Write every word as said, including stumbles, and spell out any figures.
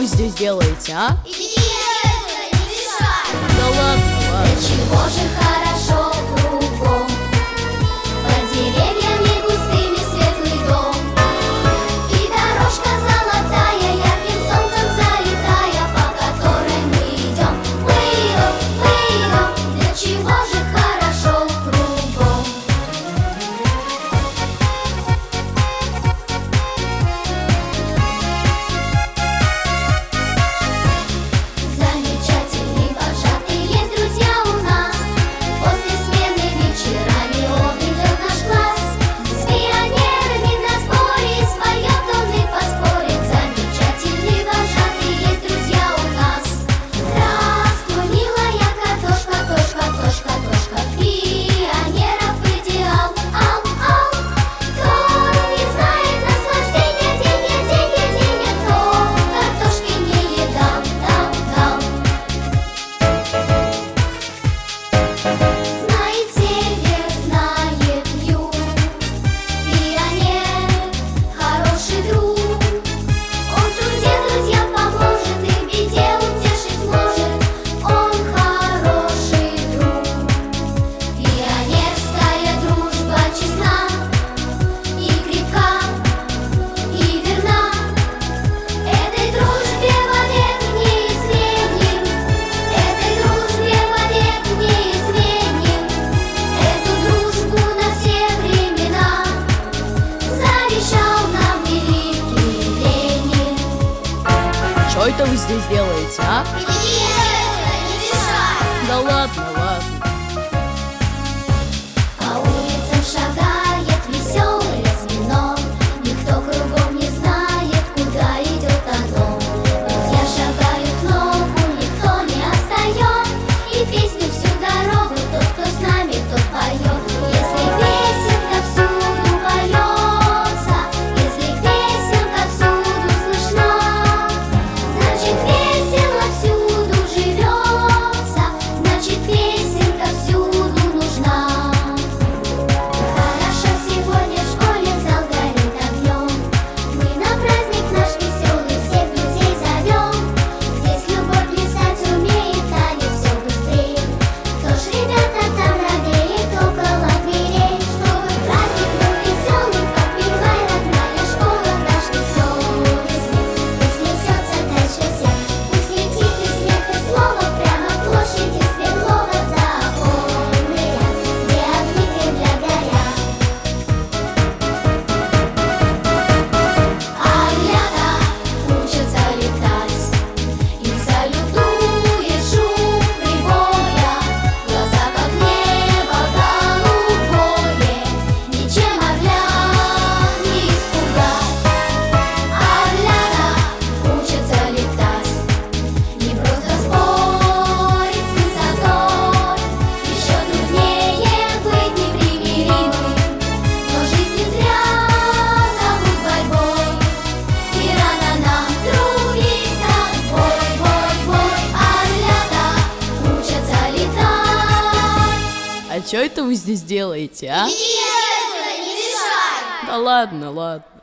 вы здесь делаете, а? Идите отсюда, не мешай. Да ладно, ладно. Да чего же хорошо кругом, под деревьями густыми светлый дом, и дорожка золотая, ярким солнцем залитая, по которой мы идем. Мы идем, мы идем, для чего же хорошо кругом. Замечательные вожатые друзья у нас, после смены вечерами он идет наш класс. С пионерами на сборе споет он и поспорит. Замечательные вожатые друзья у нас. Здравствуй, милая картошка, тошка, тошка, тошка, пионеров идеал. Ау, ау, кто не знает наслаждения, деньги, деньги, деньги, кто картошки не едал, дал, дал. Знает север, знает юг, пионер, хороший друг. Он в труде друзьям поможет, и в беде утешить сможет. Он хороший друг. Пионерская дружба честна и крепка, и верна. Этой дружбе вовек не изменим, этой дружбе вовек не изменим. Эту дружбу на все времена завещал нам великий Ленин. Что это вы здесь делаете, а? Иди отсюда, не мешай. Да ладно, ладно. По улицам шагает веселый осьминог, никто кругом не знает, куда идет оно. Друзья шагают в ногу, никто не отстает, и песню всю дорогу тот, кто с нами, тот поет. Если песенка всюду поется, если песенка всюду слышна, значит весело всюду живется, значит песенка всюду нужна. Хорошо сегодня в школе зал горит огнем, мы на праздник наш веселый всех друзей зовем. Здесь любовь плясать умеет, танец все быстрее. Кто ж, ребята, там робеет около дверей? Чтобы праздник был веселый, подпевай, родная школа, наш веселый смех. Пусть несется дальше всех, пусть летит и смех, и слово прямо к площади Свердлова за оконный ряд, где огни Кремля горят. Орлята учатся летать, им салютует шум прибоя. Глаза как небо голубое, ничем орля не испугать. Орлята учатся летать, не просто спорить с высотой, еще труднее быть непримиримым, но жизнь не зря зовут борьбой, и рано нам трудись так. Бой, бой, бой, орлята учатся летать. А что это вы здесь делаете, а? Иди отсюда, не мешай. Да ладно, ладно.